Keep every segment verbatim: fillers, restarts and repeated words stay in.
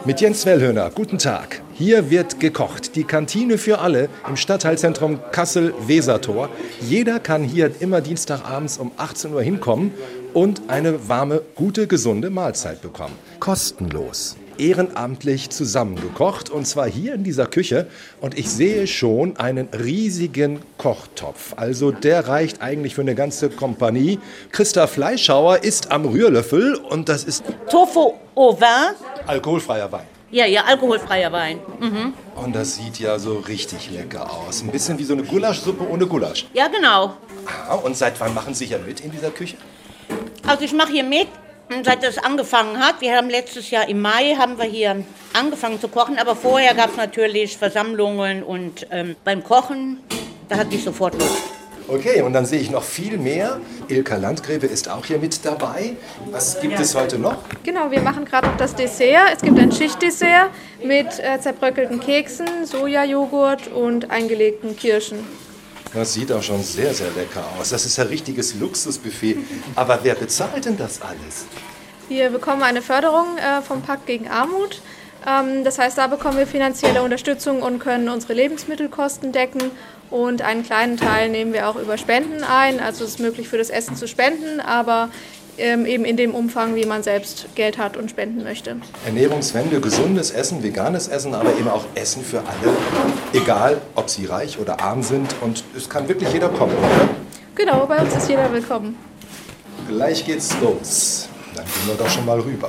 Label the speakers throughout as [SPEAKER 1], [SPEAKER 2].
[SPEAKER 1] Mit Jens Wellhöhner, guten Tag. Hier wird gekocht. Die Kantine für alle im Stadtteilzentrum Kassel-Wesertor. Jeder kann hier immer dienstagabends um achtzehn Uhr hinkommen und eine warme, gute, gesunde Mahlzeit bekommen. Kostenlos. Ehrenamtlich zusammengekocht und zwar hier in dieser Küche. Und ich sehe schon einen riesigen Kochtopf. Also der reicht eigentlich für eine ganze Kompanie. Christa Fleischhauer ist am Rührlöffel und das ist
[SPEAKER 2] Tofu au vin.
[SPEAKER 1] Alkoholfreier Wein.
[SPEAKER 2] Ja, ja, alkoholfreier Wein. Mhm.
[SPEAKER 1] Und das sieht ja so richtig lecker aus. Ein bisschen wie so eine Gulaschsuppe ohne Gulasch.
[SPEAKER 2] Ja, genau.
[SPEAKER 1] Ah, und seit wann machen Sie hier mit in dieser Küche?
[SPEAKER 2] Also ich mache hier mit, seit es angefangen hat. Wir haben letztes Jahr im Mai haben wir hier angefangen zu kochen, aber vorher gab es natürlich Versammlungen und ähm, beim Kochen, da hatte ich sofort Lust.
[SPEAKER 1] Okay, und dann sehe ich noch viel mehr. Ilka Landgrebe ist auch hier mit dabei. Was gibt ja. es heute noch?
[SPEAKER 3] Genau, wir machen gerade noch das Dessert. Es gibt ein Schichtdessert mit äh, zerbröckelten Keksen, Sojajoghurt und eingelegten Kirschen.
[SPEAKER 1] Das sieht auch schon sehr, sehr lecker aus. Das ist ein richtiges Luxusbuffet. Aber wer bezahlt denn das alles?
[SPEAKER 3] Wir bekommen eine Förderung äh, vom Pakt gegen Armut. Ähm, das heißt, da bekommen wir finanzielle Unterstützung und können unsere Lebensmittelkosten decken. Und einen kleinen Teil nehmen wir auch über Spenden ein. Also es ist möglich für das Essen zu spenden, aber ähm, eben in dem Umfang, wie man selbst Geld hat und spenden möchte.
[SPEAKER 1] Ernährungswende, gesundes Essen, veganes Essen, aber eben auch Essen für alle. Egal, ob sie reich oder arm sind. Und es kann wirklich jeder kommen, oder?
[SPEAKER 3] Genau, bei uns ist jeder willkommen.
[SPEAKER 1] Gleich geht's los. Dann gehen wir doch schon mal rüber.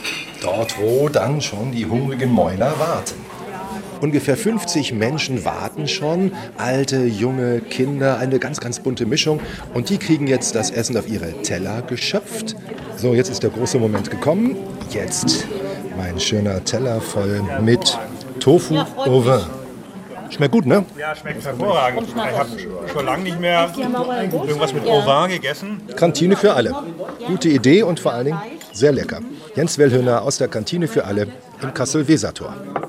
[SPEAKER 1] Dort, wo dann schon die hungrigen Mäuler warten. Ungefähr fünfzig Menschen warten schon, alte, junge, Kinder, eine ganz, ganz bunte Mischung. Und die kriegen jetzt das Essen auf ihre Teller geschöpft. So, jetzt ist der große Moment gekommen. Jetzt mein schöner Teller voll mit Tofu au vin. Schmeckt gut, ne?
[SPEAKER 4] Ja, schmeckt hervorragend. Ich habe schon lange nicht mehr irgendwas mit au vin gegessen.
[SPEAKER 1] Kantine für alle. Gute Idee und vor allen Dingen sehr lecker. Jens Wellhöhner aus der Kantine für alle im Kassel-Wesertor.